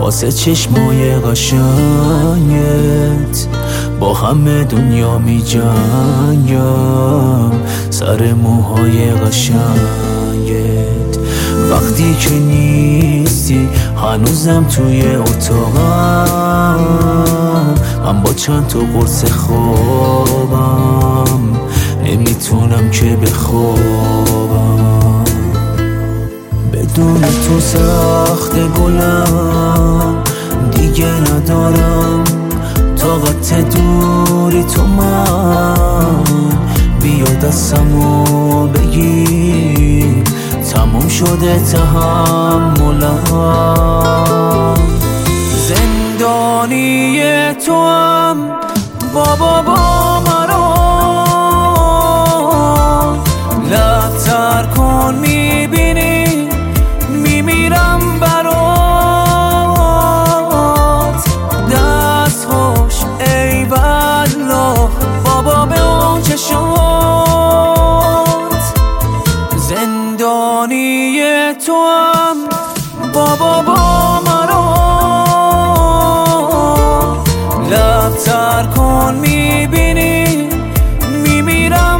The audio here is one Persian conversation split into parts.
واسه چشمای قشنگت با همه دنیا می جنگم سر موهای قشنگت. وقتی که نیستی هنوزم توی اتاقم، من با چند تا قرص خوابم نمیتونم که بخوابم. بدون تو سخت گلم دیگه ندارم طاقت دوری تو، من بیا دستمو بگیر تموم شده تحملم. زندانی تو هم بابا با مرا لبتر کن، میبینی میمیرم برات. دست خوش ای والله بابا به اون چشات. زندانی تو هم بابا با مرا لبتر کن، میبینی میمیرم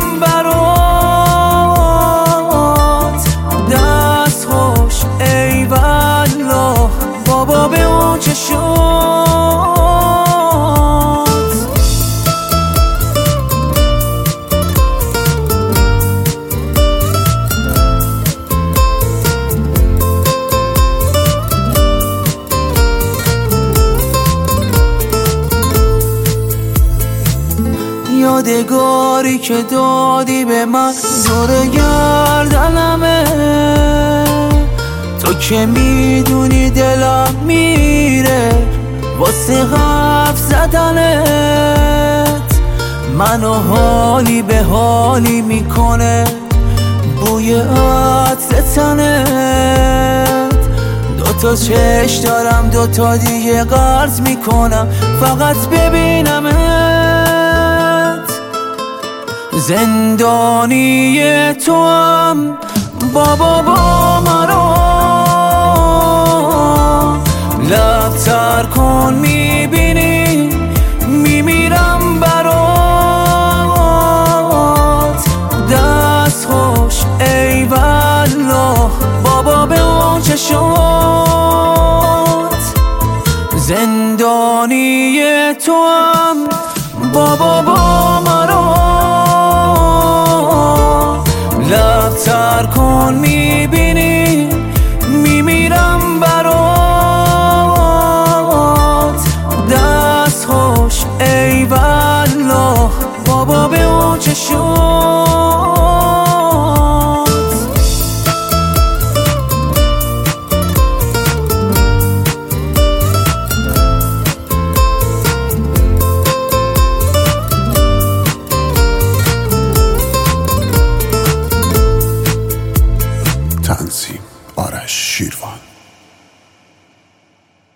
برات. دست خوش ای والله بابا به اون چشات. یادگاری که دادی به من دور گردنمه، تو که میدونی دلم میره واسه حرف زدنت. منو حالی به حالی میکنه بوی عطر تنت. دوتا چشم دارم دوتا دیگه قرض میکنم فقط ببینمت. زندانی تو هم بابا با مرا لبتر کن، میبینی میمیرم برات. دست خوش ای والله بابا به اون چشات. زندانی تو هم